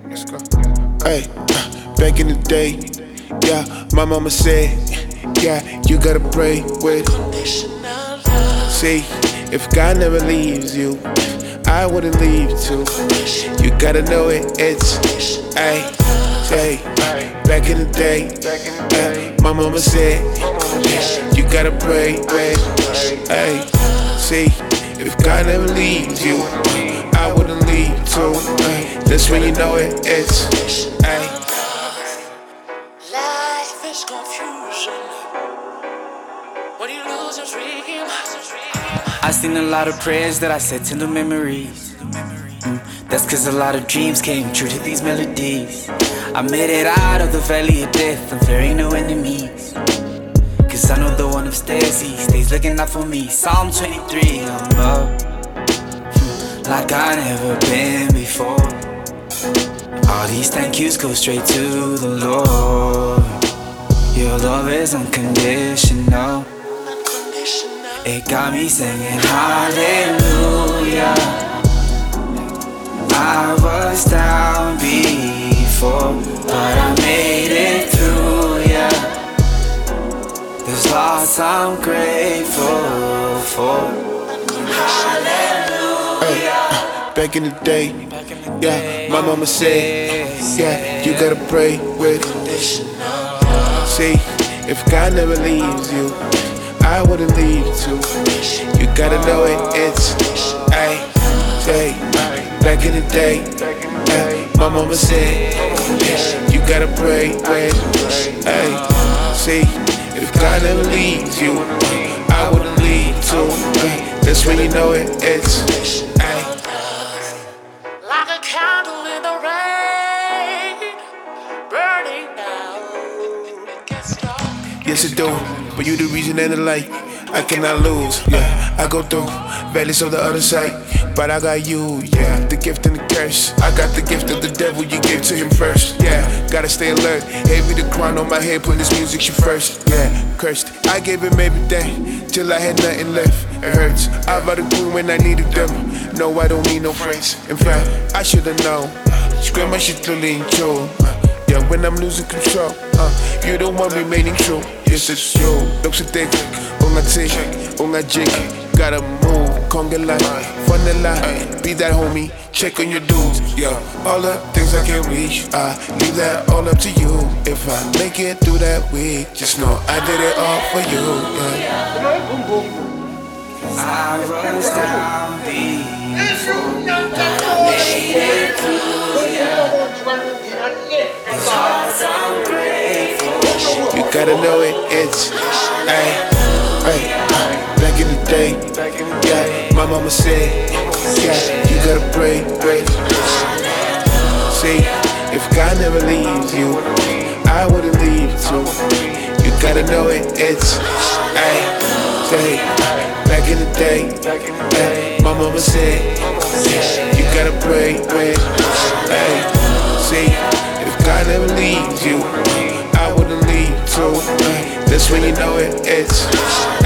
Let's go. Hey, back in the day, yeah, my mama said, yeah, you gotta pray with. See, if God never leaves you, I wouldn't leave too. You gotta know it's, hey, back in the day, my mama said, you gotta pray with. Hey, see, if God never leaves you, I wouldn't leave too. That's when you know it's, hey. Life is confusion when you lose your dream. I seen a lot of prayers that I said to the memories. That's cause a lot of dreams came true to these melodies. I made it out of the valley of death, I'm fearing no enemies. Cause I know the one upstairs, he stays looking out for me. Psalm 23, I'm up like I never been before. All these thank yous go straight to the Lord. Your love is unconditional. It got me singing hallelujah. I was down before, but I made it through, yeah. There's lots I'm grateful for. Hallelujah. Back in the day, yeah, my mama said, yeah, you gotta pray with. See, if God never leaves you, I wouldn't leave too. You gotta know it's, ay, back in the day, my mama said, you gotta pray with. Ay, see, if God never leaves you, I wouldn't leave too. That's when you know it's, ay. Like a candle in the rain, burning down. It gets dark. Yes, it do, but you the reason and the light. I cannot lose, yeah. I go through valleys on the other side, but I got you, yeah. The gift and the curse. I got the gift of the devil, you gave to him first, yeah. Gotta stay alert. Gave me the crown on my head, put this music you first, yeah. Cursed. I gave him everything till I had nothing left. It hurts. I bought a queen when I needed them. No, I don't need no friends. In fact, I should've known. Scream my shit clearly in tune. Yeah, when I'm losing control, you're the one remaining true. Yes, it's you. Looks so thick, on a tick, on a jig. Gotta move, conga line, fun the line. Be that homie, check on your dudes. Yo, all the things I can't reach, I leave that all up to you. If I make it through that week, just know I did it all for you. Yeah. I was down before, but I made it through, yeah. There's lots I'm grateful. You gotta know it's, ay, back in the day, yeah, my mama said, yeah, you gotta pray, wait. See, if God never leaves you, I wouldn't leave too. You gotta know it's, ay, back in the day, yeah, my mama said, yeah, you gotta pray, wait. Ay, see, if God never leaves you, I wouldn't leave too. That's when you know it's